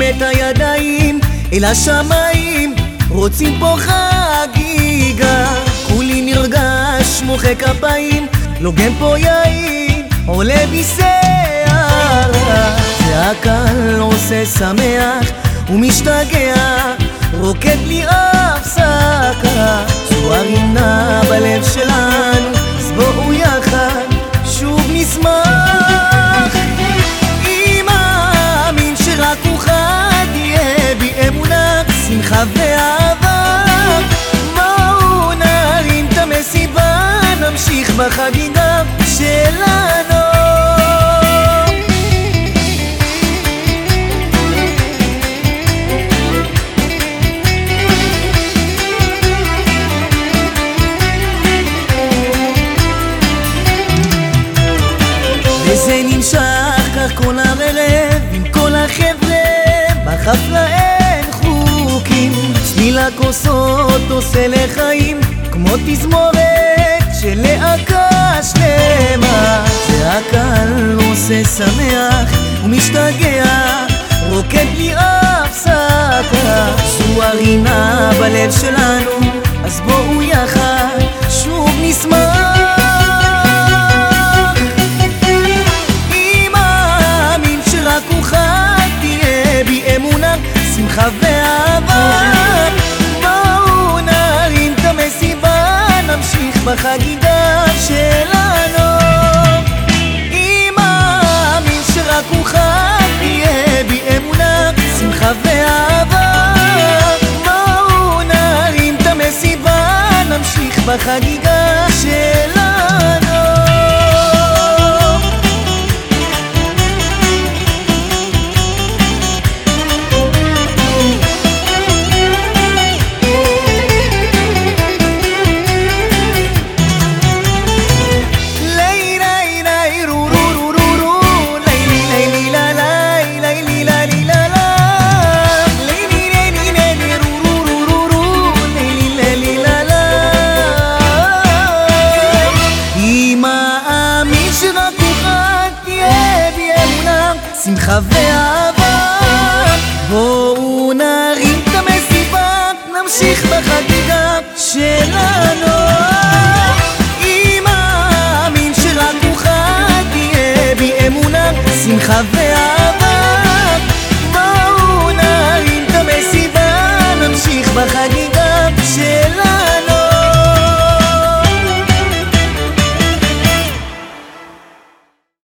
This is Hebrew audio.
את הידיים אל השמיים, רוצים פה חגיגה. כולי נרגש, מוחא כפיים, לוגן פה יין, עולה בי שערה. והקהל עושה שמח ומשתגע, רוקד בלי הפסקה. זו הרינה בלב שלנו, אז בואו יחד שוב נשמח. אם מאמין שרק הוא חד, יהיה בי אמונה, שמחה ואהבה. בואו נרים את המסיבה, נמשיך בחגיגה שלנו. וזה נמשך כך כל הערב עם כל החבר'ה, בחפלה אין חוקים. צליל הכוסות עושה לחיים כמו תזמורת של להקה שלמה. והקהל עושה שמח ומשתגע, רוקד בלי הפסקה. זו הרינה בלב שלנו, אז בואו יחד שוב נשמח. שמחה ואהבה, בואו נרים את המסיבה, נמשיך בחגיגה שלנו. אם מאמין שרק הוא חד, תהיה בי אמונה, שמחה ואהבה. בואו נרים את המסיבה, נמשיך בחגיגה שלנו. שמחה ואהבה, בואו נרים את המסיבה, נמשיך בחגיגה שלנו. אם מאמין שרק הוא חד, תהיה בי אמונה, שמחה ואהבה.